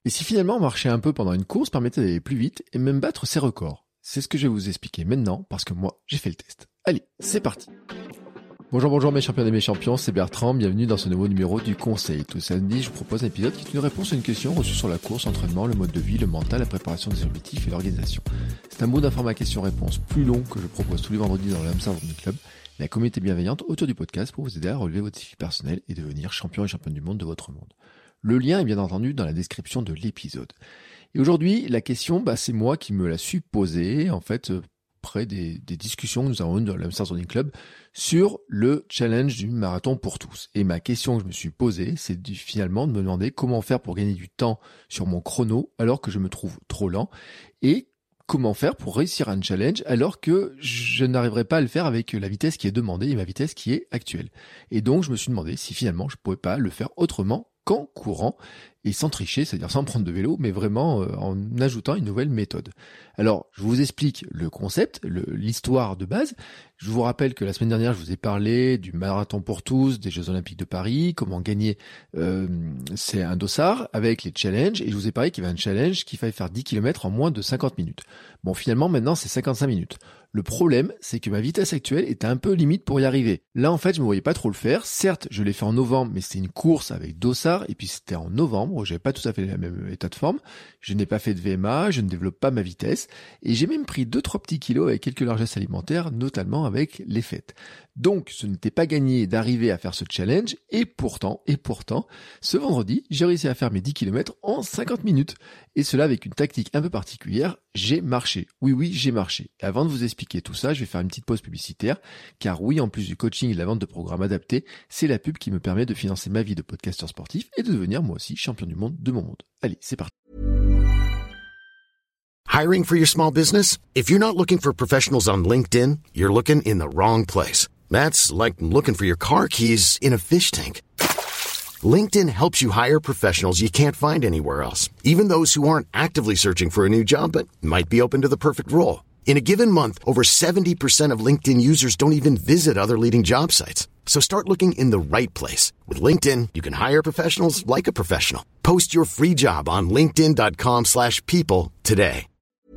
Et si finalement marcher un peu pendant une course permettait d'aller plus vite et même battre ses records? C'est ce que je vais vous expliquer maintenant parce que moi, j'ai fait le test. Allez, c'est parti. Bonjour mes champions et mes champions, c'est Bertrand, bienvenue dans ce nouveau numéro du Conseil. Tout samedi, je vous propose un épisode qui est une réponse à une question reçue sur la course, l'entraînement, le mode de vie, le mental, la préparation des objectifs et l'organisation. C'est un mot format question-réponse plus long que je propose tous les vendredis dans le Hamster Running Club, la communauté bienveillante autour du podcast pour vous aider à relever votre défi personnel et devenir champion et championne du monde de votre monde. Le lien est bien entendu dans la description de l'épisode. Et aujourd'hui, la question, c'est moi qui me la suis posée, près des discussions que nous avons eues dans le Hamster Running Club sur le challenge du marathon pour tous. Et ma question que je me suis posée, c'est finalement de me demander comment faire pour gagner du temps sur mon chrono alors que je me trouve trop lent et comment faire pour réussir un challenge alors que je n'arriverai pas à le faire avec la vitesse qui est demandée et ma vitesse qui est actuelle. Et donc, je me suis demandé si finalement je ne pouvais pas le faire autrement qu'en courant et sans tricher, c'est-à-dire sans prendre de vélo, mais vraiment en ajoutant une nouvelle méthode. Alors, je vous explique le concept, l'histoire de base. Je vous rappelle que la semaine dernière, je vous ai parlé du marathon pour tous, des Jeux Olympiques de Paris, comment gagner, c'est un dossard avec les challenges, et je vous ai parlé qu'il y avait un challenge qu'il fallait faire 10 km en moins de 50 minutes. Bon, finalement, maintenant, c'est 55 minutes. Le problème, c'est que ma vitesse actuelle était un peu limite pour y arriver. Là, je me voyais pas trop le faire. Certes, je l'ai fait en novembre, mais c'était une course avec dossard, et puis c'était en novembre, j'avais pas tout à fait le même état de forme. Je n'ai pas fait de VMA, je ne développe pas ma vitesse, et j'ai même pris 2-3 petits kilos avec quelques largesses alimentaires, notamment avec les fêtes. Donc, ce n'était pas gagné d'arriver à faire ce challenge, et pourtant, ce vendredi, j'ai réussi à faire mes 10 km en 50 minutes. Et cela avec une tactique un peu particulière, j'ai marché. Oui, j'ai marché. Et avant de vous expliquer tout ça, je vais faire une petite pause publicitaire, car oui, en plus du coaching et de la vente de programmes adaptés, c'est la pub qui me permet de financer ma vie de podcasteur sportif et de devenir moi aussi champion du monde de mon monde. Allez, c'est parti. Hiring for your small business? If you're not looking for professionals on LinkedIn, you're looking in the wrong place. That's like looking for your car keys in a fish tank. LinkedIn helps you hire professionals you can't find anywhere else, even those who aren't actively searching for a new job but might be open to the perfect role. In a given month, over 70% of LinkedIn users don't even visit other leading job sites. So start looking in the right place. With LinkedIn, you can hire professionals like a professional. Post your free job on linkedin.com/people today.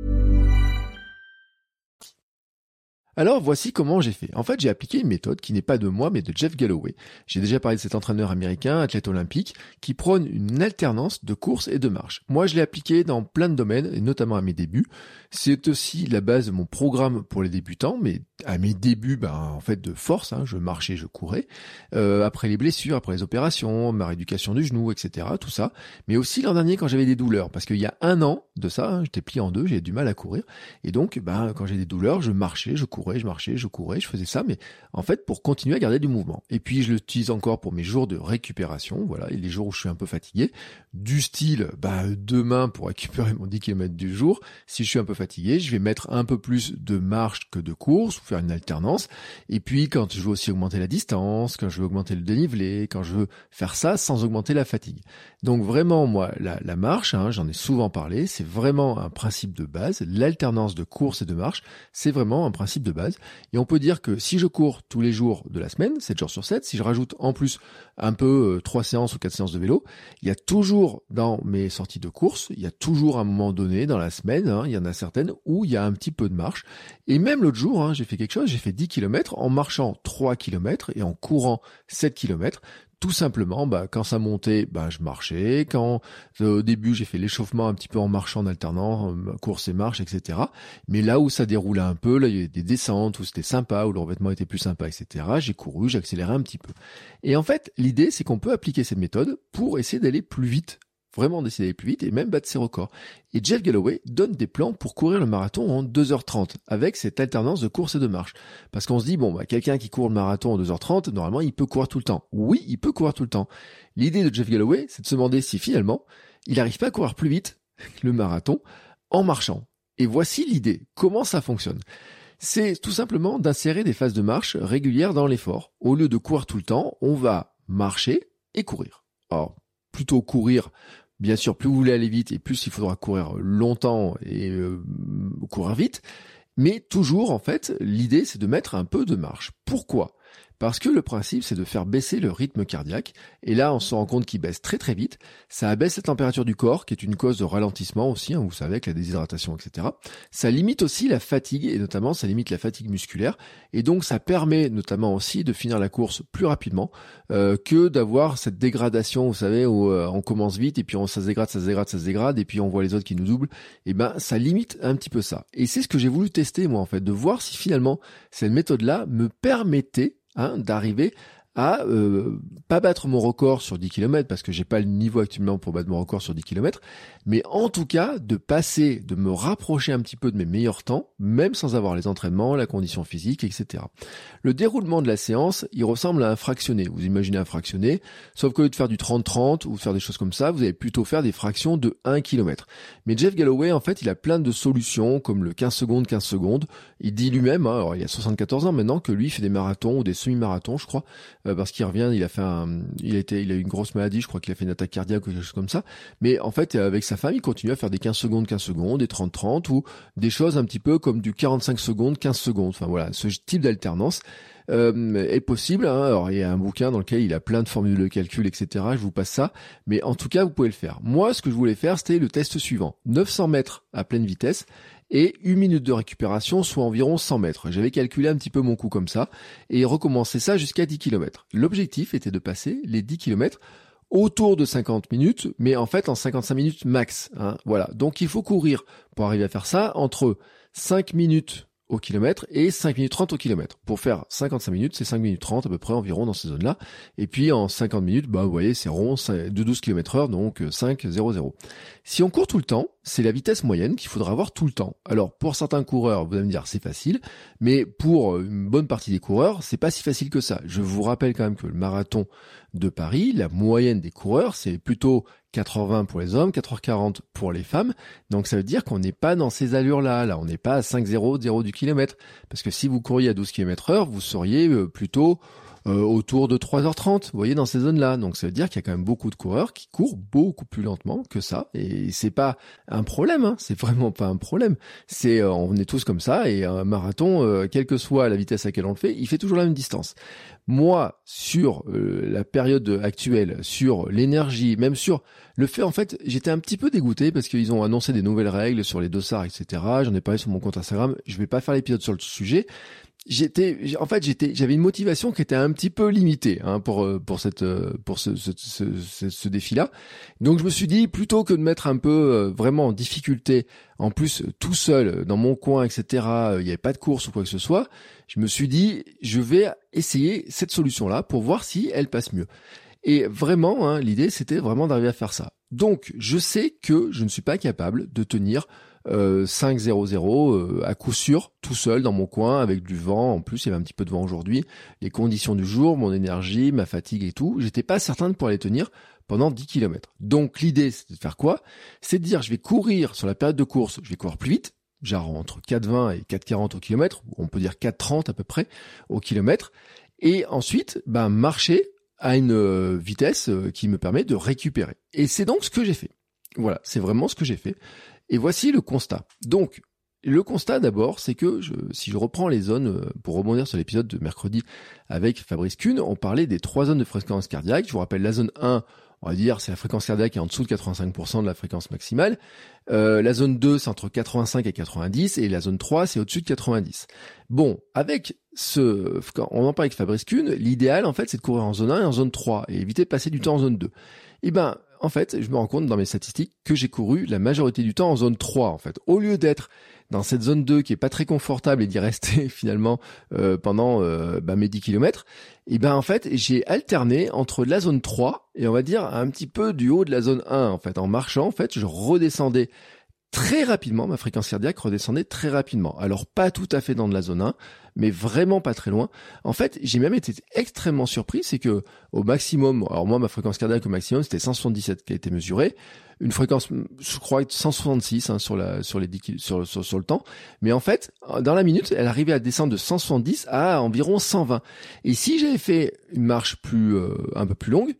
Alors, voici comment j'ai fait. J'ai appliqué une méthode qui n'est pas de moi, mais de Jeff Galloway. J'ai déjà parlé de cet entraîneur américain, athlète olympique, qui prône une alternance de course et de marche. Moi, je l'ai appliqué dans plein de domaines, et notamment à mes débuts. C'est aussi la base de mon programme pour les débutants, mais à mes débuts, de force, je marchais, je courais. Après les blessures, après les opérations, ma rééducation du genou, etc., tout ça. Mais aussi l'an dernier quand j'avais des douleurs, parce qu'il y a un an de ça, j'étais plié en deux, j'avais du mal à courir. Et donc, quand j'ai des douleurs, je marchais, je courais, je faisais ça, mais pour continuer à garder du mouvement. Et puis je l'utilise encore pour mes jours de récupération, voilà, et les jours où je suis un peu fatigué, du style, demain pour récupérer mon 10 km du jour, si je suis un peu fatigué, je vais mettre un peu plus de marche que de course, ou faire une alternance, et puis quand je veux aussi augmenter la distance, quand je veux augmenter le dénivelé, quand je veux faire ça sans augmenter la fatigue. Donc vraiment, moi, la marche, j'en ai souvent parlé, c'est vraiment un principe de base, l'alternance de course et de marche, c'est vraiment un principe de base. Et on peut dire que si je cours tous les jours de la semaine, 7 jours sur 7, si je rajoute en plus un peu 3 séances ou 4 séances de vélo, il y a toujours dans mes sorties de course, il y a toujours un moment donné dans la semaine, il y en a certaines où il y a un petit peu de marche. Et même l'autre jour, j'ai fait quelque chose, j'ai fait 10 km en marchant 3 km et en courant 7 km. Tout simplement, quand ça montait, je marchais. Quand au début, j'ai fait l'échauffement un petit peu en marchant, en alternant course et marche, etc. Mais là où ça déroulait un peu, là il y avait des descentes où c'était sympa, où le revêtement était plus sympa, etc. J'ai couru, j'ai accéléré un petit peu. Et l'idée, c'est qu'on peut appliquer cette méthode pour essayer d'aller plus vite. Vraiment d'essayer d'aller plus vite et même battre ses records. Et Jeff Galloway donne des plans pour courir le marathon en 2h30 avec cette alternance de course et de marche. Parce qu'on se dit, quelqu'un qui court le marathon en 2h30, normalement, il peut courir tout le temps. Oui, il peut courir tout le temps. L'idée de Jeff Galloway, c'est de se demander si finalement, il n'arrive pas à courir plus vite le marathon en marchant. Et voici l'idée. Comment ça fonctionne ? C'est tout simplement d'insérer des phases de marche régulières dans l'effort. Au lieu de courir tout le temps, on va marcher et courir. Alors, plutôt courir, bien sûr, plus vous voulez aller vite et plus il faudra courir longtemps et courir vite. Mais toujours, l'idée, c'est de mettre un peu de marche. Pourquoi ? Parce que le principe, c'est de faire baisser le rythme cardiaque. Et là, on se rend compte qu'il baisse très très vite. Ça abaisse la température du corps, qui est une cause de ralentissement aussi, vous savez, avec la déshydratation, etc. Ça limite aussi la fatigue, et notamment ça limite la fatigue musculaire. Et donc ça permet notamment aussi de finir la course plus rapidement que d'avoir cette dégradation, vous savez, où on commence vite et puis ça se dégrade, et puis on voit les autres qui nous doublent. Et ben ça limite un petit peu ça. Et c'est ce que j'ai voulu tester moi en fait, de voir si finalement cette méthode-là me permettait d'arriver à pas battre mon record sur 10 km, parce que j'ai pas le niveau actuellement pour battre mon record sur 10 km, mais en tout cas de me rapprocher un petit peu de mes meilleurs temps, même sans avoir les entraînements, la condition physique, etc. Le déroulement de la séance, il ressemble à un fractionné. Vous imaginez un fractionné, sauf qu'au lieu de faire du 30-30 ou faire des choses comme ça, vous allez plutôt faire des fractions de 1 km. Mais Jeff Galloway, en fait, il a plein de solutions, comme le 15 secondes. Il dit lui-même, alors il a 74 ans maintenant, que lui il fait des marathons ou des semi-marathons, je crois, parce qu'il revient, il a eu une grosse maladie, je crois qu'il a fait une attaque cardiaque ou quelque chose comme ça. Mais en fait, avec sa femme, il continue à faire des 15 secondes, des 30-30 ou des choses un petit peu comme du 45 secondes, 15 secondes. Enfin voilà, ce type d'alternance est possible. Alors il y a un bouquin dans lequel il a plein de formules de calcul, etc. Je vous passe ça. Mais en tout cas, vous pouvez le faire. Moi, ce que je voulais faire, c'était le test suivant. 900 mètres à pleine vitesse et 1 minute de récupération, soit environ 100 mètres. J'avais calculé un petit peu mon coup comme ça et recommencer ça jusqu'à 10 km. L'objectif était de passer les 10 km autour de 50 minutes, mais en fait en 55 minutes max. Voilà. Donc il faut courir pour arriver à faire ça entre 5 minutes au kilomètre et 5 minutes 30 au kilomètre. Pour faire 55 minutes, c'est 5 minutes 30 à peu près environ dans ces zones-là. Et puis en 50 minutes, vous voyez, c'est rond, de 12 km/h, donc 5,00. Si on court tout le temps, c'est la vitesse moyenne qu'il faudra avoir tout le temps. Alors pour certains coureurs, vous allez me dire c'est facile, mais pour une bonne partie des coureurs, c'est pas si facile que ça. Je vous rappelle quand même que le marathon de Paris, la moyenne des coureurs, c'est plutôt 4h20 pour les hommes, 4h40 pour les femmes. Donc ça veut dire qu'on n'est pas dans ces allures-là. Là, on n'est pas à 5,00 du kilomètre. Parce que si vous couriez à 12 km/h, vous seriez plutôt autour de 3h30, vous voyez, dans ces zones-là. Donc ça veut dire qu'il y a quand même beaucoup de coureurs qui courent beaucoup plus lentement que ça. Et c'est pas un problème, c'est vraiment pas un problème. On est tous comme ça, et un marathon, quelle que soit la vitesse à laquelle on le fait, il fait toujours la même distance. Moi, sur la période actuelle, sur l'énergie, même sur le fait, en fait, j'étais un petit peu dégoûté parce qu'ils ont annoncé des nouvelles règles sur les dossards, etc. J'en ai parlé sur mon compte Instagram. Je vais pas faire l'épisode sur le sujet. J'avais une motivation qui était un petit peu limitée pour ce défi-là. Donc je me suis dit, plutôt que de mettre un peu vraiment en difficulté, en plus tout seul dans mon coin, etc. Il n'y avait pas de course ou quoi que ce soit. Je me suis dit, je vais essayer cette solution-là pour voir si elle passe mieux. Et vraiment, l'idée c'était vraiment d'arriver à faire ça. Donc je sais que je ne suis pas capable de tenir 5,00 à coup sûr, tout seul dans mon coin, avec du vent. En plus, il y avait un petit peu de vent aujourd'hui. Les conditions du jour, mon énergie, ma fatigue et tout, j'étais pas certain de pouvoir les tenir pendant 10 km. Donc l'idée, c'est de faire quoi? C'est de dire, je vais courir sur la période de course, je vais courir plus vite, genre entre 4,20 et 4,40 au kilomètre, ou on peut dire 4,30 à peu près au kilomètre, et ensuite, marcher à une vitesse qui me permet de récupérer. Et c'est donc ce que j'ai fait. Voilà, c'est vraiment ce que j'ai fait. Et voici le constat. Donc, le constat d'abord, c'est que si je reprends les zones, pour rebondir sur l'épisode de mercredi avec Fabrice Kuhn, on parlait des 3 zones de fréquence cardiaque. Je vous rappelle, la zone 1, on va dire, c'est la fréquence cardiaque qui est en dessous de 85% de la fréquence maximale. La zone 2, c'est entre 85 et 90, et la zone 3, c'est au-dessus de 90. Bon, on en parle avec Fabrice Kuhn, l'idéal, en fait, c'est de courir en zone 1 et en zone 3, et éviter de passer du temps en zone 2. En fait, je me rends compte dans mes statistiques que j'ai couru la majorité du temps en zone 3, en fait. Au lieu d'être dans cette zone 2 qui est pas très confortable et d'y rester finalement pendant mes 10 km, en fait, j'ai alterné entre la zone 3 et on va dire un petit peu du haut de la zone 1, en fait. En marchant, en fait, je redescendais très rapidement, ma fréquence cardiaque redescendait très rapidement. Alors pas tout à fait dans de la zone 1, mais vraiment pas très loin. En fait, j'ai même été extrêmement surpris, c'est que au maximum, alors moi ma fréquence cardiaque au maximum c'était 177 qui a été mesurée, une fréquence je crois 166 sur le temps, mais en fait dans la minute elle arrivait à descendre de 170 à environ 120. Et si j'avais fait une marche un peu plus longue,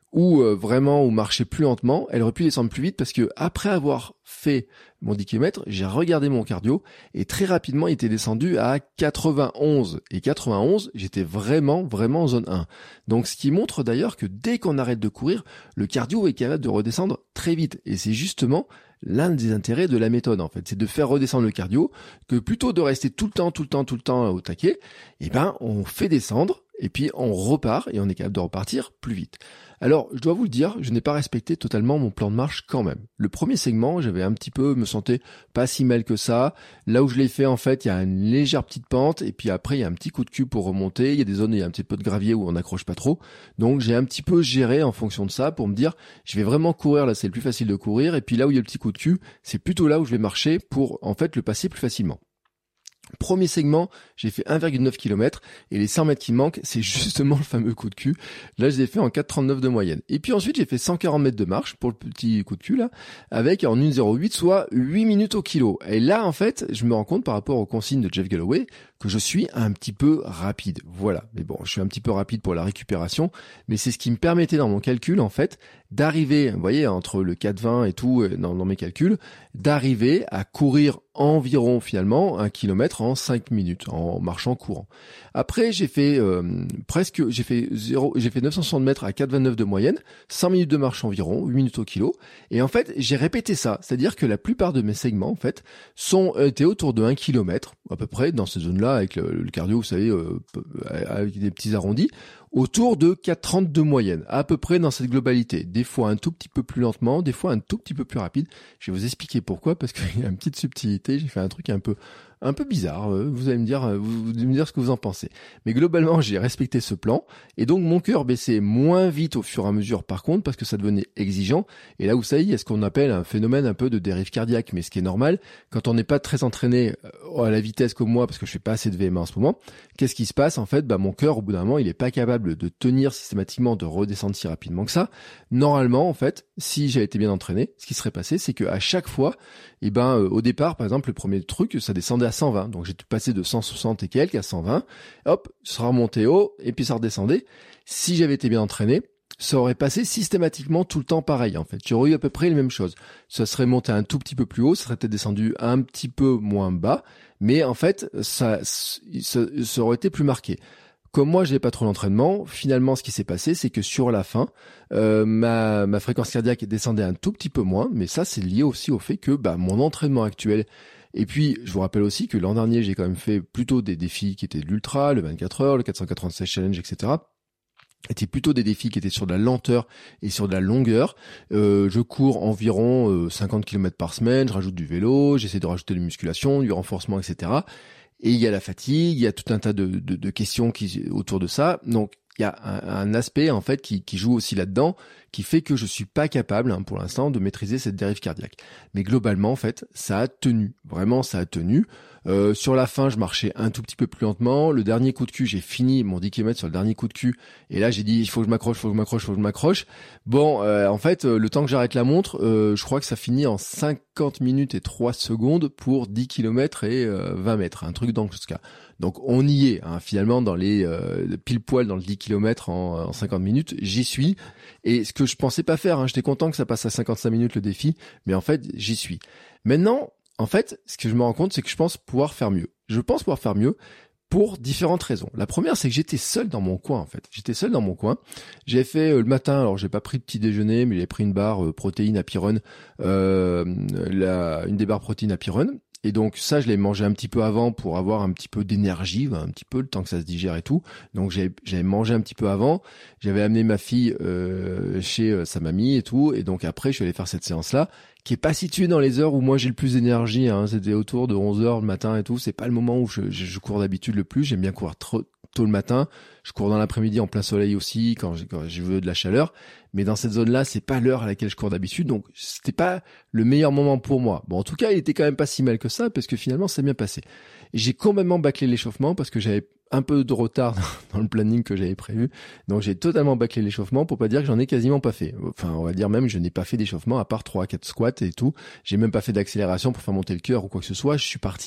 ou marcher plus lentement, elle aurait pu descendre plus vite parce que après avoir fait mon 10 km, j'ai regardé mon cardio et très rapidement il était descendu à 91. Et 91, j'étais vraiment en zone 1. Donc ce qui montre d'ailleurs que dès qu'on arrête de courir, le cardio est capable de redescendre très vite. Et c'est justement l'un des intérêts de la méthode en fait, c'est de faire redescendre le cardio, que plutôt de rester tout le temps au taquet, on fait descendre et puis on repart et on est capable de repartir plus vite. Alors, je dois vous le dire, je n'ai pas respecté totalement mon plan de marche quand même. Le premier segment, me sentais pas si mal que ça. Là où je l'ai fait, en fait, il y a une légère petite pente, et puis après, il y a un petit coup de cul pour remonter. Il y a des zones où il y a un petit peu de gravier où on n'accroche pas trop. Donc, j'ai un petit peu géré en fonction de ça pour me dire, je vais vraiment courir, là, c'est le plus facile de courir. Et puis là où il y a le petit coup de cul, c'est plutôt là où je vais marcher pour, en fait, le passer plus facilement. Premier segment, j'ai fait 1,9 km et les 100 mètres qui manquent, c'est justement le fameux coup de cul. Là, je l'ai fait en 4,39 de moyenne. Et puis ensuite, j'ai fait 140 mètres de marche pour le petit coup de cul là, avec en 1,08, soit 8 minutes au kilo. Et là, en fait, je me rends compte par rapport aux consignes de Jeff Galloway que je suis un petit peu rapide. Voilà. Mais bon, je suis un petit peu rapide pour la récupération, mais c'est ce qui me permettait dans mon calcul, en fait, d'arriver, vous voyez, entre le 4,20 et tout, dans mes calculs, d'arriver à courir environ finalement 1 kilomètre en 5 minutes en marchant courant. Après, j'ai fait 960 mètres à 4,29 de moyenne, 100 minutes de marche environ, 8 minutes au kilo. Et en fait, j'ai répété ça. C'est-à-dire que la plupart de mes segments, en fait, étaient autour de 1 kilomètre, à peu près, dans ces zones-là, avec le cardio, vous savez, avec des petits arrondis, autour de 4,30 de moyenne, à peu près dans cette globalité. Des fois un tout petit peu plus lentement, des fois un tout petit peu plus rapide. Je vais vous expliquer pourquoi, parce qu'il y a une petite subtilité. J'ai fait un truc un peu bizarre. Vous allez me dire, vous me dire ce que vous en pensez. Mais globalement, j'ai respecté ce plan. Et donc, mon cœur baissait moins vite au fur et à mesure, par contre, parce que ça devenait exigeant. Et là, vous savez, il y a ce qu'on appelle un phénomène un peu de dérive cardiaque. Mais ce qui est normal, quand on n'est pas très entraîné à la vitesse comme moi, parce que je fais pas assez de VMA en ce moment, qu'est-ce qui se passe? En fait, mon cœur, au bout d'un moment, il est pas capable de tenir systématiquement, de redescendre si rapidement que ça. Normalement, en fait, si j'avais été bien entraîné, ce qui serait passé, c'est que à chaque fois, au départ, par exemple, le premier truc, ça descendait à 120. Donc, j'ai passé de 160 et quelques à 120. Hop, ça remontait haut, et puis ça redescendait. Si j'avais été bien entraîné, ça aurait passé systématiquement tout le temps pareil, en fait. J'aurais eu à peu près les mêmes choses. Ça serait monté un tout petit peu plus haut, ça serait peut-être descendu un petit peu moins bas, mais en fait, ça aurait été plus marqué. Comme moi, je n'ai pas trop l'entraînement, finalement, ce qui s'est passé, c'est que sur la fin, ma fréquence cardiaque descendait un tout petit peu moins, mais ça, c'est lié aussi au fait que mon entraînement actuel. Et puis, je vous rappelle aussi que l'an dernier, j'ai quand même fait plutôt des défis qui étaient de l'ultra, le 24 heures, le 496 challenge, etc. Étaient plutôt des défis qui étaient sur de la lenteur et sur de la longueur. Je cours environ 50 km par semaine, je rajoute du vélo, j'essaie de rajouter de la musculation, du renforcement, etc. Et il y a la fatigue, il y a tout un tas de questions autour de ça. Donc, il y a un aspect en fait qui joue aussi là-dedans, qui fait que je suis pas capable pour l'instant de maîtriser cette dérive cardiaque. Mais globalement en fait, ça a tenu. Vraiment, ça a tenu. Sur la fin, je marchais un tout petit peu plus lentement. Le dernier coup de cul, j'ai fini mon 10 km sur le dernier coup de cul. Et là, j'ai dit, il faut que je m'accroche. Bon, en fait, le temps que j'arrête la montre, je crois que ça finit en 50 minutes et 3 secondes pour 10 km et 20 mètres. Un truc dans ce cas. Donc, on y est, finalement, dans les pile poil dans le 10 km en 50 minutes. J'y suis. Et ce que je pensais pas faire, j'étais content que ça passe à 55 minutes le défi. Mais en fait, j'y suis. Maintenant, en fait, ce que je me rends compte, c'est que je pense pouvoir faire mieux. Je pense pouvoir faire mieux pour différentes raisons. La première, c'est que j'étais seul dans mon coin, en fait. J'étais seul dans mon coin. J'ai fait le matin, alors j'ai pas pris de petit déjeuner, mais j'ai pris une barre protéine Happy Run, une des barres protéines Happy Run. Et donc ça, je l'ai mangé un petit peu avant pour avoir un petit peu d'énergie, un petit peu le temps que ça se digère et tout. Donc j'avais mangé un petit peu avant. J'avais amené ma fille chez sa mamie et tout. Et donc après, je suis allé faire cette séance-là, qui est pas située dans les heures où moi j'ai le plus d'énergie. C'était autour de 11h le matin et tout. C'est pas le moment où je cours d'habitude le plus. J'aime bien courir tôt le matin. Je cours dans l'après-midi en plein soleil aussi, quand je veux de la chaleur. Mais dans cette zone-là, c'est pas l'heure à laquelle je cours d'habitude, donc c'était pas le meilleur moment pour moi. Bon, en tout cas, il était quand même pas si mal que ça, parce que finalement, c'est bien passé. Et j'ai complètement bâclé l'échauffement, parce que j'avais un peu de retard dans le planning que j'avais prévu. Donc j'ai totalement bâclé l'échauffement, pour pas dire que j'en ai quasiment pas fait. Enfin, on va dire même, je n'ai pas fait d'échauffement, à part 3 à 4 squats et tout. J'ai même pas fait d'accélération pour faire monter le cœur ou quoi que ce soit. Je suis parti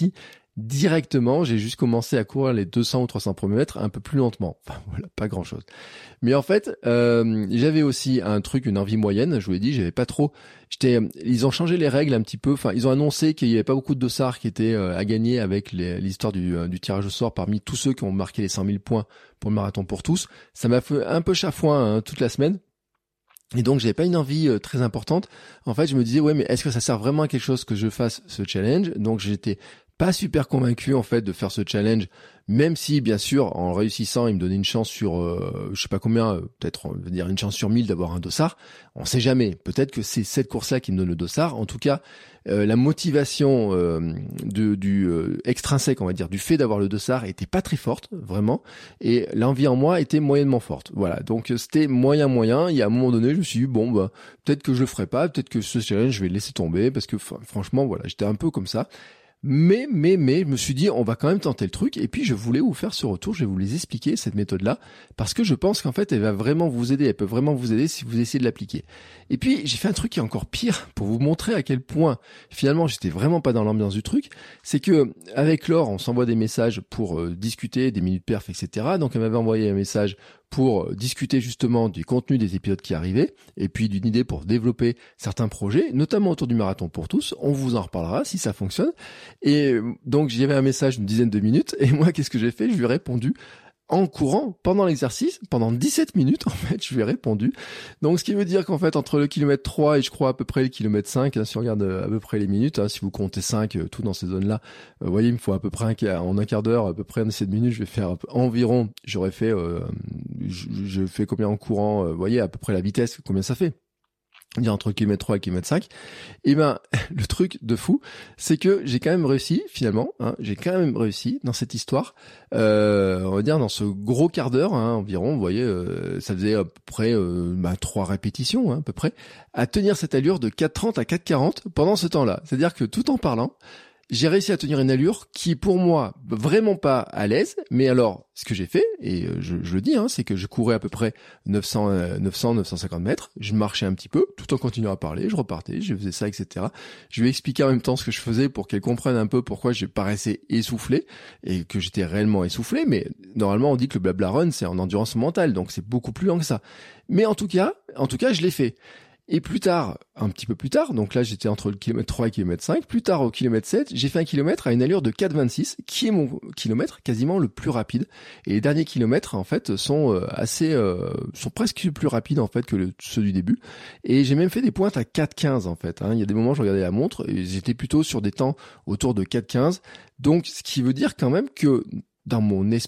directement, j'ai juste commencé à courir les 200 ou 300 premiers mètres un peu plus lentement. Enfin, voilà, pas grand chose. Mais en fait, j'avais aussi une envie moyenne. Je vous l'ai dit, j'avais pas trop. Ils ont changé les règles un petit peu. Enfin, ils ont annoncé qu'il y avait pas beaucoup de dossards qui étaient à gagner avec l'histoire du tirage au sort parmi tous ceux qui ont marqué les 100 000 points pour le marathon pour tous. Ça m'a fait un peu chafouin toute la semaine. Et donc, j'avais pas une envie très importante. En fait, je me disais, ouais, mais est-ce que ça sert vraiment à quelque chose que je fasse ce challenge? Donc, j'étais pas super convaincu, en fait, de faire ce challenge, même si, bien sûr, en réussissant, il me donnait une chance sur, je sais pas combien, peut-être, on va dire une chance sur 1000 d'avoir un dossard. On sait jamais. Peut-être que c'est cette course-là qui me donne le dossard. En tout cas, la motivation extrinsèque, on va dire, du fait d'avoir le dossard était pas très forte, vraiment, et l'envie en moi était moyennement forte. Voilà, donc c'était moyen. Et à un moment donné, je me suis dit bon bah peut-être que je le ferai pas, peut-être que ce challenge je vais le laisser tomber parce que franchement voilà, j'étais un peu comme ça. Mais, je me suis dit, on va quand même tenter le truc. Et puis, je voulais vous faire ce retour. Je vais vous les expliquer, cette méthode-là, parce que je pense qu'en fait, elle va vraiment vous aider. Elle peut vraiment vous aider si vous essayez de l'appliquer. Et puis, j'ai fait un truc qui est encore pire pour vous montrer à quel point, finalement, j'étais vraiment pas dans l'ambiance du truc. C'est que, avec Laure, on s'envoie des messages pour discuter des minutes perf, etc. Donc, elle m'avait envoyé un message pour discuter justement du contenu des épisodes qui arrivaient et puis d'une idée pour développer certains projets, notamment autour du marathon pour tous. On vous en reparlera si ça fonctionne. Et donc j'y avais un message d'une dizaine de minutes et moi qu'est-ce que j'ai fait? Je lui ai répondu en courant pendant l'exercice, pendant 17 minutes en fait, je lui ai répondu. Donc ce qui veut dire qu'en fait entre le kilomètre 3 et je crois à peu près le kilomètre 5, si on regarde à peu près les minutes, si vous comptez 5, tout dans ces zones-là, vous voyez, il me faut à peu près en un quart d'heure, à peu près en 17 minutes, je vais faire environ, j'aurais fait, je fais combien en courant, vous voyez à peu près la vitesse, combien ça fait? Dire entre kilomètre 3 et kilomètre 5. Et ben, le truc de fou, c'est que j'ai quand même réussi, finalement, j'ai quand même réussi dans cette histoire, on va dire dans ce gros quart d'heure, environ, vous voyez, ça faisait à peu près 3 répétitions, à peu près, à tenir cette allure de 4,30 à 4,40 pendant ce temps-là. C'est-à-dire que tout en parlant, j'ai réussi à tenir une allure qui, pour moi, vraiment pas à l'aise. Mais alors, ce que j'ai fait, et je le dis, c'est que je courais à peu près 950 mètres. Je marchais un petit peu, tout en continuant à parler. Je repartais, je faisais ça, etc. Je lui ai expliqué en même temps ce que je faisais pour qu'elle comprenne un peu pourquoi je paraissais essoufflé et que j'étais réellement essoufflé. Mais normalement, on dit que le blabla run, c'est en endurance mentale, donc c'est beaucoup plus lent que ça. Mais en tout cas, je l'ai fait. Et plus tard, un petit peu plus tard, donc là j'étais entre le kilomètre 3 et le kilomètre 5, plus tard au kilomètre 7, j'ai fait un kilomètre à une allure de 4,26, qui est mon kilomètre quasiment le plus rapide. Et les derniers kilomètres, en fait, sont presque plus rapides, en fait, que ceux du début. Et j'ai même fait des pointes à 4,15, en fait. Il y a des moments, je regardais la montre, et j'étais plutôt sur des temps autour de 4,15. Donc, ce qui veut dire quand même que dans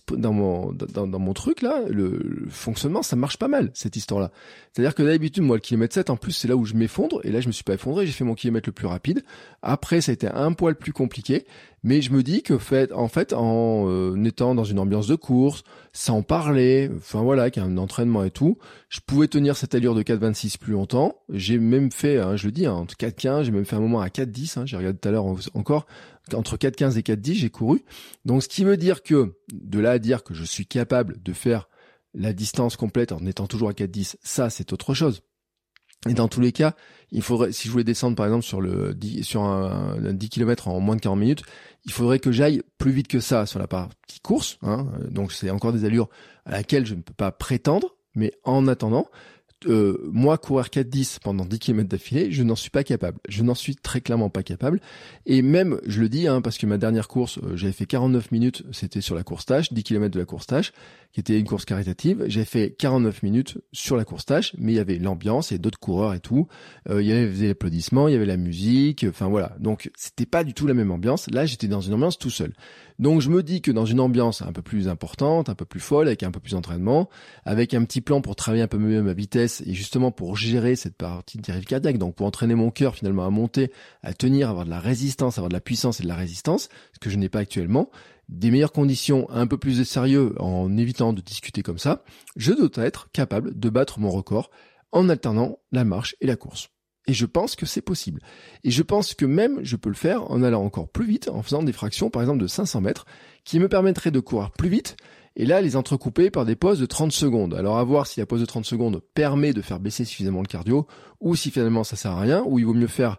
mon truc là, le fonctionnement, ça marche pas mal cette histoire-là. C'est-à-dire que d'habitude, moi, le kilomètre 7, en plus, c'est là où je m'effondre, et là, je me suis pas effondré, j'ai fait mon kilomètre le plus rapide. Après, ça a été un poil plus compliqué, mais je me dis que en étant dans une ambiance de course, sans parler, enfin voilà, qu'il y a un entraînement et tout, je pouvais tenir cette allure de 4,26 plus longtemps. J'ai même fait, je le dis, entre 4,15, j'ai même fait un moment à 4,10, j'ai regardé tout à l'heure encore, entre 4,15 et 4,10, j'ai couru. Donc, ce qui veut dire que, de là à dire que je suis capable de faire la distance complète en étant toujours à 4,10, ça, c'est autre chose. Et dans tous les cas, il faudrait, si je voulais descendre par exemple sur un 10 km en moins de 40 minutes, il faudrait que j'aille plus vite que ça sur la partie course. Donc c'est encore des allures à laquelle je ne peux pas prétendre, mais en attendant, moi, courir 4,10 pendant 10 km d'affilée, je n'en suis pas capable. Je n'en suis très clairement pas capable. Et même, je le dis, parce que ma dernière course, j'avais fait 49 minutes, c'était sur la course tâche, 10 km de la course tâche, qui était une course caritative. J'ai fait 49 minutes sur la course tâche, mais il y avait l'ambiance, il y avait d'autres coureurs et tout. Il y avait des applaudissements, il y avait la musique, enfin voilà. Donc, c'était pas du tout la même ambiance. Là, j'étais dans une ambiance tout seul. Donc, je me dis que dans une ambiance un peu plus importante, un peu plus folle, avec un peu plus d'entraînement, avec un petit plan pour travailler un peu mieux ma vitesse et justement pour gérer cette partie de dérive cardiaque, donc pour entraîner mon cœur finalement à monter, à tenir, avoir de la résistance, avoir de la puissance et de la résistance, ce que je n'ai pas actuellement, des meilleures conditions, un peu plus de sérieux en évitant de discuter comme ça, je dois être capable de battre mon record en alternant la marche et la course. Et je pense que c'est possible. Et je pense que même je peux le faire en allant encore plus vite, en faisant des fractions par exemple de 500 mètres, qui me permettraient de courir plus vite, et là les entrecouper par des pauses de 30 secondes. Alors à voir si la pause de 30 secondes permet de faire baisser suffisamment le cardio, ou si finalement ça sert à rien, ou il vaut mieux faire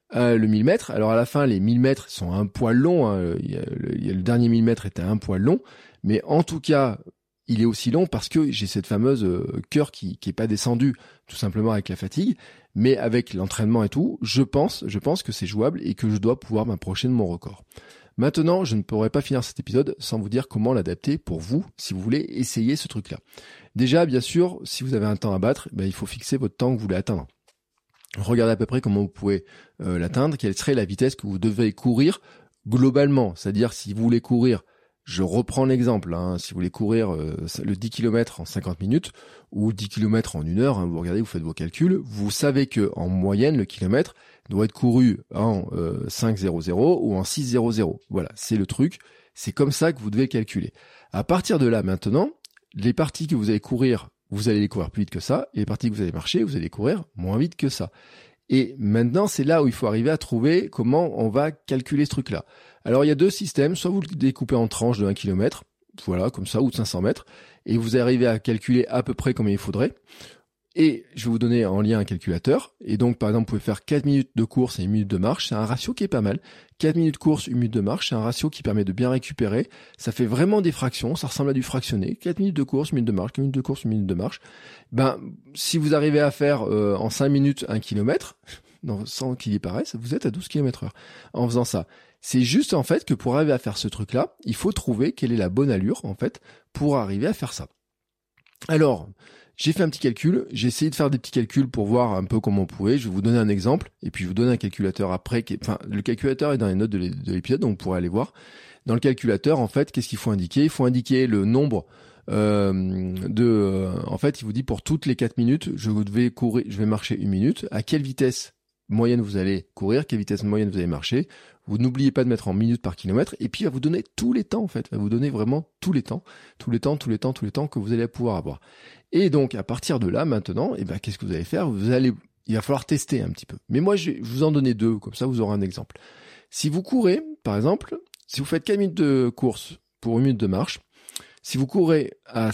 le 1000 mètres. Alors à la fin, les 1000 mètres sont un poil longs. Hein. Le dernier 1000 mètres était un poil long. Mais en tout cas, il est aussi long parce que j'ai cette fameuse cœur qui est pas descendu tout simplement avec la fatigue. Mais avec l'entraînement et tout, je pense que c'est jouable et que je dois pouvoir m'approcher de mon record. Maintenant, je ne pourrais pas finir cet épisode sans vous dire comment l'adapter pour vous, si vous voulez essayer ce truc-là. Déjà, bien sûr, si vous avez un temps à battre, il faut fixer votre temps que vous voulez atteindre. Regardez à peu près comment vous pouvez l'atteindre, quelle serait la vitesse que vous devez courir globalement. C'est-à-dire, si vous voulez courir, je reprends l'exemple, si vous voulez courir le 10 km en 50 minutes ou 10 km en 1 heure, vous regardez, vous faites vos calculs, vous savez que en moyenne, le kilomètre doit être couru en 5,00 ou en 6,00. Voilà, c'est le truc. C'est comme ça que vous devez calculer. À partir de là, maintenant, les parties que vous allez courir, vous allez les courir plus vite que ça, et les parties que vous allez marcher, vous allez courir moins vite que ça. Et maintenant, c'est là où il faut arriver à trouver comment on va calculer ce truc-là. Alors, il y a 2 systèmes. Soit vous le découpez en tranches de 1 km, voilà, comme ça, ou de 500 mètres, et vous arrivez à calculer à peu près combien il faudrait. Et je vais vous donner en lien un calculateur. Et donc, par exemple, vous pouvez faire 4 minutes de course et 1 minute de marche. C'est un ratio qui est pas mal. 4 minutes de course, 1 minute de marche. C'est un ratio qui permet de bien récupérer. Ça fait vraiment des fractions. Ça ressemble à du fractionné. 4 minutes de course, 1 minute de marche. 4 minutes de course, 1 minute de marche. Si vous arrivez à faire en 5 minutes 1 km, sans qu'il y paraisse, vous êtes à 12 km/h en faisant ça. C'est juste, en fait, que pour arriver à faire ce truc-là, il faut trouver quelle est la bonne allure, en fait, pour arriver à faire ça. Alors, j'ai fait un petit calcul, j'ai essayé de faire des petits calculs pour voir un peu comment on pouvait. Je vais vous donner un exemple, et puis je vous donne un calculateur après. Le calculateur est dans les notes de l'épisode, donc vous pourrez aller voir. Dans le calculateur, en fait, qu'est-ce qu'il faut indiquer ? Il faut indiquer le nombre en fait, il vous dit pour toutes les 4 minutes, je vais marcher 1 minute. À quelle vitesse moyenne vous allez courir, quelle vitesse moyenne vous allez marcher. Vous n'oubliez pas de mettre en minutes par kilomètre, et puis il va vous donner tous les temps, en fait. Il va vous donner vraiment tous les temps que vous allez pouvoir avoir. Et donc, à partir de là, maintenant, qu'est-ce que vous allez faire ? Il va falloir tester un petit peu. Mais moi, je vais vous en donner 2, comme ça vous aurez un exemple. Si vous courez, par exemple, si vous faites 4 minutes de course pour 1 minute de marche, si vous courez en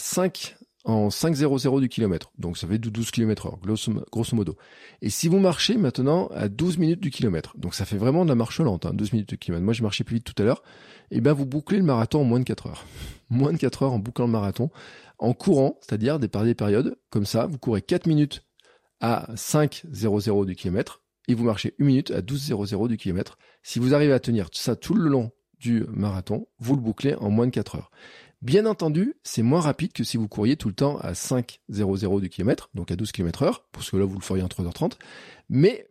5,00 du kilomètre, donc ça fait 12 km/h, grosso modo. Et si vous marchez maintenant à 12 minutes du kilomètre, donc ça fait vraiment de la marche lente, 12 minutes du kilomètre. Moi, je marchais plus vite tout à l'heure. Vous bouclez le marathon en moins de 4 heures. Moins de 4 heures en bouclant le marathon, en courant, c'est-à-dire des périodes, comme ça, vous courez 4 minutes à 5,00 du kilomètre, et vous marchez 1 minute à 12,00 du kilomètre. Si vous arrivez à tenir ça tout le long du marathon, vous le bouclez en moins de 4 heures. Bien entendu, c'est moins rapide que si vous couriez tout le temps à 5,00 du kilomètre, donc à 12 km/h, parce que là vous le feriez en 3h30, mais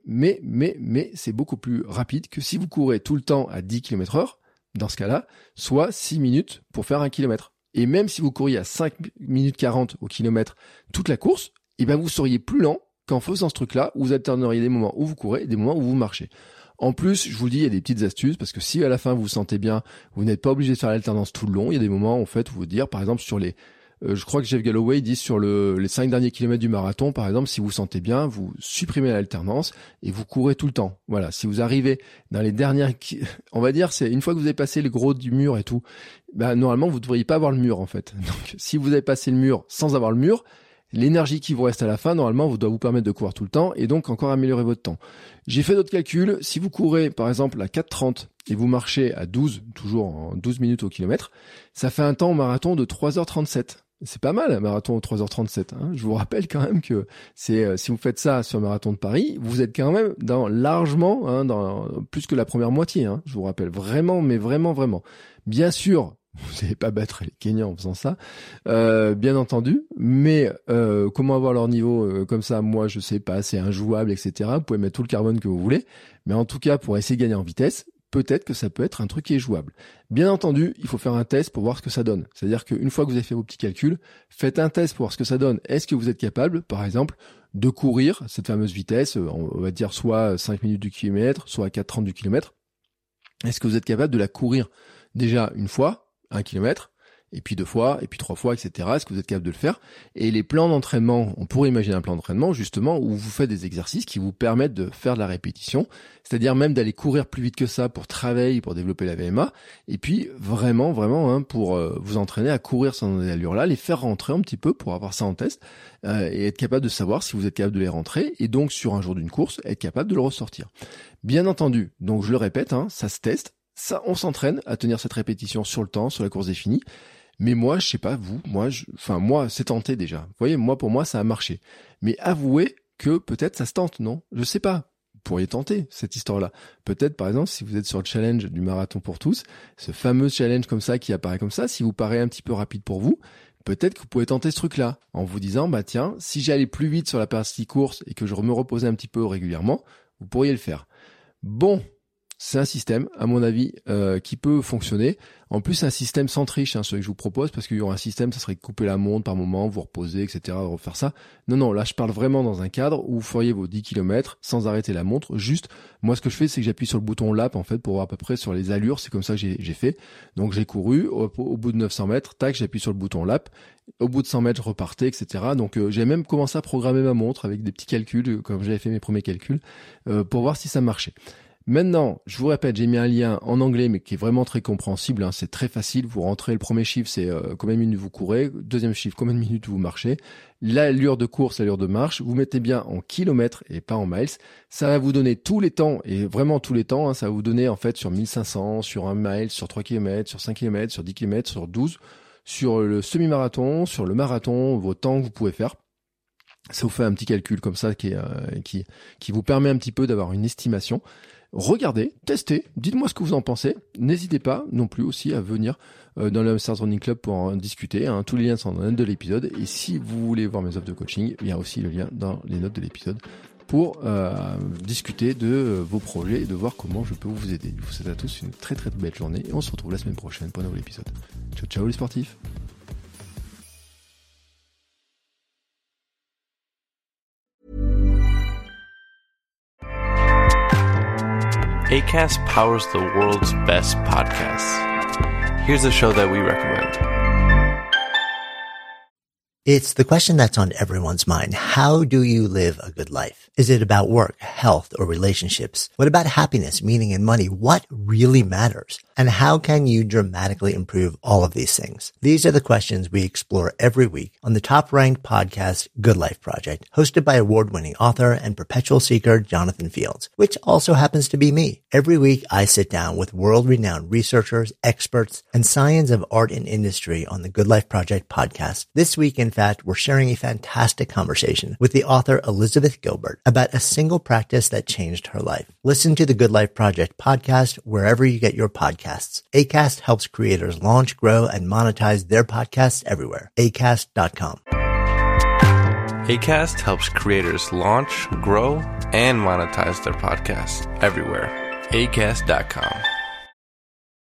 c'est beaucoup plus rapide que si vous courez tout le temps à 10 km/h, dans ce cas-là, soit 6 minutes pour faire 1 km. Et même si vous couriez à 5 minutes 40 au kilomètre toute la course, vous seriez plus lent qu'en faisant ce truc-là, où vous alterneriez des moments où vous courez et des moments où vous marchez. En plus, je vous le dis, il y a des petites astuces, parce que si à la fin vous vous sentez bien, vous n'êtes pas obligé de faire l'alternance tout le long. Il y a des moments, en fait, où vous dire, par exemple, sur les, je crois que Jeff Galloway dit sur les 5 derniers kilomètres du marathon, par exemple, si vous vous sentez bien, vous supprimez l'alternance et vous courez tout le temps. Voilà. Si vous arrivez dans les dernières, on va dire, c'est une fois que vous avez passé le gros du mur et tout, normalement, vous ne devriez pas avoir le mur, en fait. Donc, si vous avez passé le mur sans avoir le mur, l'énergie qui vous reste à la fin, normalement, doit vous permettre de courir tout le temps et donc encore améliorer votre temps. J'ai fait d'autres calculs. Si vous courez, par exemple, à 4h30 et vous marchez à 12, toujours en 12 minutes au kilomètre, ça fait un temps au marathon de 3h37. C'est pas mal, un marathon au 3h37. Je vous rappelle quand même que si vous faites ça sur le marathon de Paris, vous êtes quand même largement, dans plus que la première moitié. Je vous rappelle vraiment, mais vraiment. Bien sûr, vous n'allez pas battre les Kenyans en faisant ça, bien entendu, mais comment avoir leur niveau comme ça, moi je sais pas, c'est injouable, etc. Vous pouvez mettre tout le carbone que vous voulez, mais en tout cas pour essayer de gagner en vitesse, peut-être que ça peut être un truc qui est jouable. Bien entendu, il faut faire un test pour voir ce que ça donne. C'est-à-dire qu'une fois que vous avez fait vos petits calculs, faites un test pour voir ce que ça donne. Est-ce que vous êtes capable, par exemple, de courir cette fameuse vitesse, on va dire soit 5 minutes du kilomètre, soit 4h30 du kilomètre. Est-ce que vous êtes capable de la courir déjà une fois, 1 kilomètre, et puis 2 fois, et puis 3 fois, etc. Est-ce que vous êtes capable de le faire? Et les plans d'entraînement, on pourrait imaginer un plan d'entraînement justement où vous faites des exercices qui vous permettent de faire de la répétition, c'est-à-dire même d'aller courir plus vite que ça pour travailler, pour développer la VMA, et puis vraiment pour vous entraîner à courir sans des allures-là, les faire rentrer un petit peu pour avoir ça en test, et être capable de savoir si vous êtes capable de les rentrer, et donc sur un jour d'une course, être capable de le ressortir. Bien entendu, donc je le répète, ça se teste, ça on s'entraîne à tenir cette répétition sur le temps, sur la course définie. Mais moi, je sais pas vous, moi, c'est tenté déjà. Vous voyez, pour moi, ça a marché. Mais avouez que peut-être ça se tente, non? Je sais pas. Vous pourriez tenter cette histoire-là. Peut-être, par exemple, si vous êtes sur le challenge du marathon pour tous, ce fameux challenge comme ça qui apparaît comme ça, si vous paraît un petit peu rapide pour vous, peut-être que vous pouvez tenter ce truc-là en vous disant, tiens, si j'allais plus vite sur la partie course et que je me reposais un petit peu régulièrement, vous pourriez le faire. Bon. C'est un système, à mon avis, qui peut fonctionner. En plus, c'est un système sans triche, celui que je vous propose, parce qu'il y aura un système, ça serait couper la montre par moment, vous reposer, etc., refaire ça. Non, là, je parle vraiment dans un cadre où vous feriez vos 10 km sans arrêter la montre. Juste, moi, ce que je fais, c'est que j'appuie sur le bouton lap, en fait, pour voir à peu près sur les allures. C'est comme ça que j'ai fait. Donc, j'ai couru, au bout de 900 mètres, tac, j'appuie sur le bouton lap. Au bout de 100 mètres, je repartais, etc. Donc, j'ai même commencé à programmer ma montre avec des petits calculs, comme j'avais fait mes premiers calculs, pour voir si ça marchait. Maintenant, je vous répète, j'ai mis un lien en anglais, mais qui est vraiment très compréhensible. C'est très facile. Vous rentrez le premier chiffre, c'est combien de minutes vous courez. Deuxième chiffre, combien de minutes vous marchez. L'allure de course, l'allure de marche. Vous mettez bien en kilomètres et pas en miles. Ça va vous donner tous les temps, et vraiment tous les temps. Ça va vous donner en fait sur 1500, sur 1 mile, sur 3 km, sur 5 km, sur 10 km, sur 12, sur le semi-marathon, sur le marathon, vos temps que vous pouvez faire. Ça vous fait un petit calcul comme ça qui vous permet un petit peu d'avoir une estimation. Regardez, testez, dites-moi ce que vous en pensez. N'hésitez pas non plus aussi à venir dans le Hamster Running Club pour en discuter. Tous les liens sont dans les notes de l'épisode. Et si vous voulez voir mes offres de coaching, il y a aussi le lien dans les notes de l'épisode pour discuter de vos projets et de voir comment je peux vous aider. Je vous souhaite à tous une très très belle journée et on se retrouve la semaine prochaine pour un nouvel épisode. Ciao ciao les sportifs. Acast powers the world's best podcasts. Here's a show that we recommend. It's the question that's on everyone's mind. How do you live a good life? Is it about work, health, or relationships? What about happiness, meaning, and money? What really matters? And how can you dramatically improve all of these things? These are the questions we explore every week on the top-ranked podcast, Good Life Project, hosted by award-winning author and perpetual seeker Jonathan Fields, which also happens to be me. Every week, I sit down with world-renowned researchers, experts, and science of art and industry on the Good Life Project podcast. This week, in fact, we're sharing a fantastic conversation with the author Elizabeth Gilbert about a single practice that changed her life. Listen to the Good Life Project podcast wherever you get your podcasts. Acast helps creators launch, grow, and monetize their podcasts everywhere. Acast.com. Acast helps creators launch, grow, and monetize their podcasts everywhere. Acast.com.